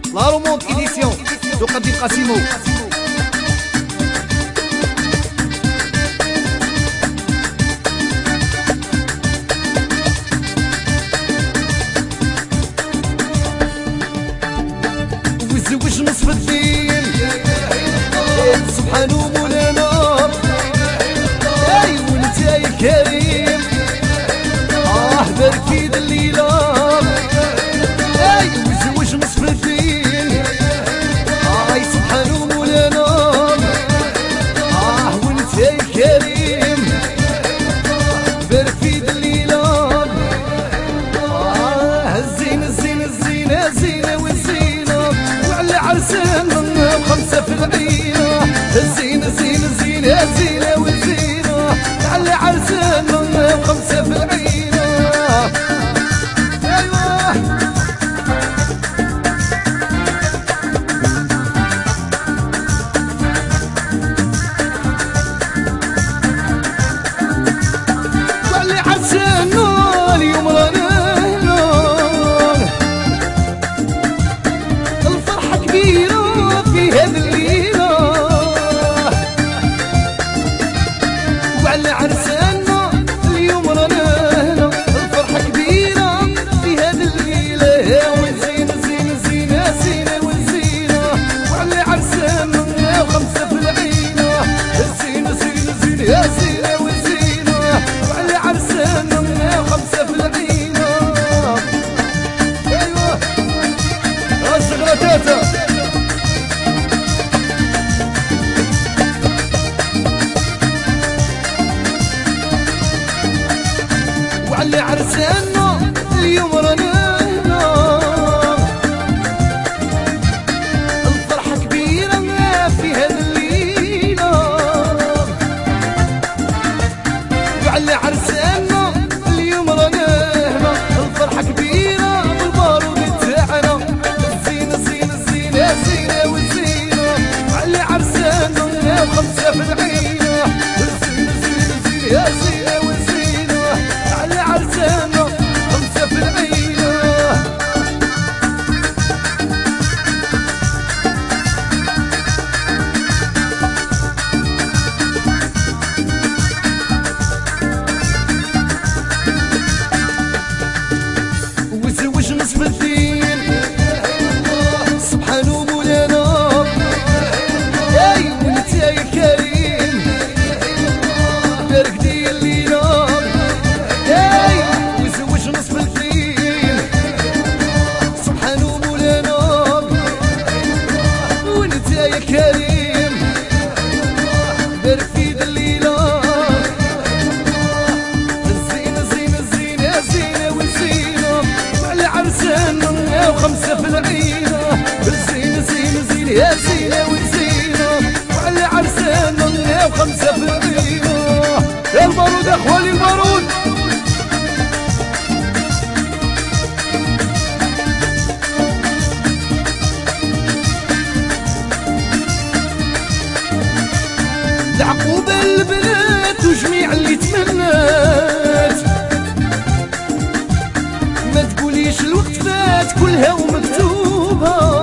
La Remonte édition de Qadim Qassimo. وزوج نصف الدين سبحانه مولانا اي وانت يا كريم بركي ذا الليله اي وزوج نصف الدين اي سبحانه مولانا وانت يا كريم بركي ذا الليله الزين الزين الزين الزينه والزينه وعلى عرسنا وخمسه في العينه الزين الزين الزين الزينه والزينه على عرسنا وخمسه في العينه. وعلى عرسنا اليوم رانا الفرحة كبيرة في هذه الليلة والزين زين زين زينة والزينة وعلى عرسنا وخمسة في العينة الزين زين زين يا زينة والزينة وعلى عرسنا وخمسة في العينة. ايوه الصغرى تاتا وعلى عرسنا اليوم رانا الفرحة كبيرة في هذه الليلة وعلى عرسنا اليوم رانا الفرحة كبيرة والبارود تاعنا الزينة الزينة الزينة الزينة والزينة وعلى عرسنا وخمسة في العينة الزينة الزينة الزينة يا زينة والزينة على عرسنا خمسة في العينة. وزوج نصف الدين سبحانه مولانا اي وانت يا كريم بارك دي الليله اي وزوج نصف الدين سبحانه مولانا وانت يا كريم بارك في ذا الليله الزينه زينه الزينه زينه والزينه وعلى عرسنا وخمسه في العينه الزينه زينه زينه يا زينه والزينه وعلى عرسنا وخمسه في العينه. يا البارود يا اخواني البارود يعقوب البنات وجميع اللي تمنات ما تقوليش الوقت فات كلها ومكتوبة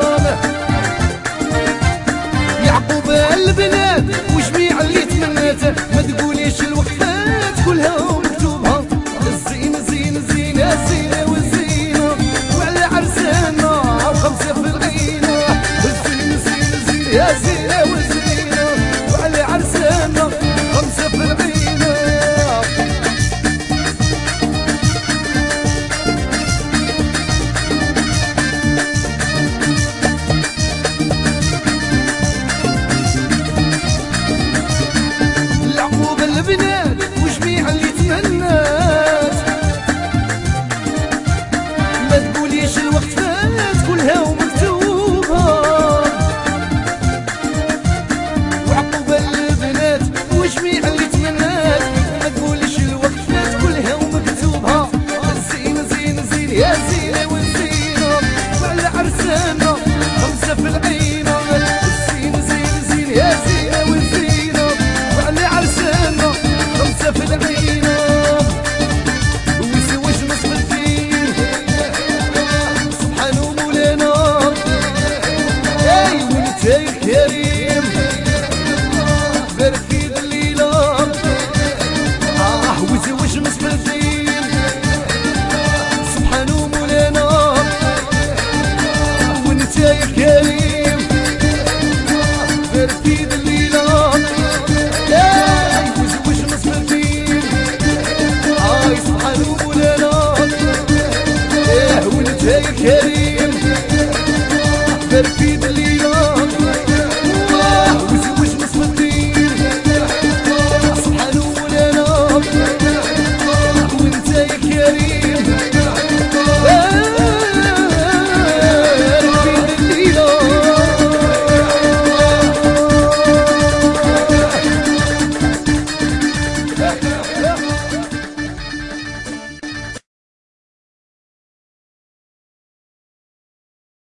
يعقوب البنات وجميع اللي تمنات ما تقوليش الوقت فات كلها ومكتوبة الزينة زينة زينة زينة والزينة وعلى عرسنا وخمسة في العينة الزينة زينة زينة يا زينة والزينة وعلى عرسنا خمسة في العينة. كريم برفيد ليا وزوج نصف الدين سبحانه ولنا وانت يا كريم